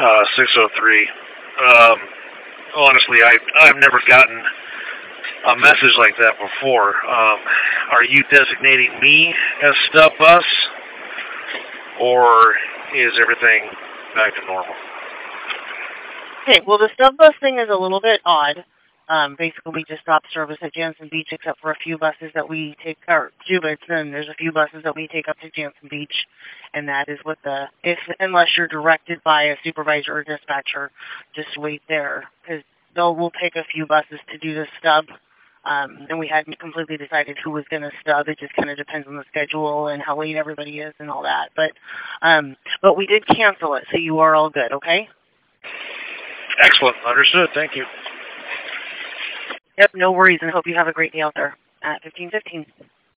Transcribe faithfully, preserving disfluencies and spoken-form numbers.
Uh, six oh three. Um, honestly, I, I've never gotten a message like that before. Um, are you designating me as stub bus, or is everything back to normal? Okay, well, the stub bus thing is a little bit odd. Um, basically, we just stopped service at Jansen Beach except for a few buses that we take, or Jubits, and there's a few buses that we take up to Jansen Beach, and that is what the, if unless you're directed by a supervisor or dispatcher, just wait there, because they'll, we'll take a few buses to do the stub, um, and we hadn't completely decided who was going to stub. It just kind of depends on the schedule and how late everybody is and all that, but, um, but we did cancel it, so you are all good, okay? Excellent. Understood. Thank you. Yep, no worries, and hope you have a great day out there at fifteen fifteen.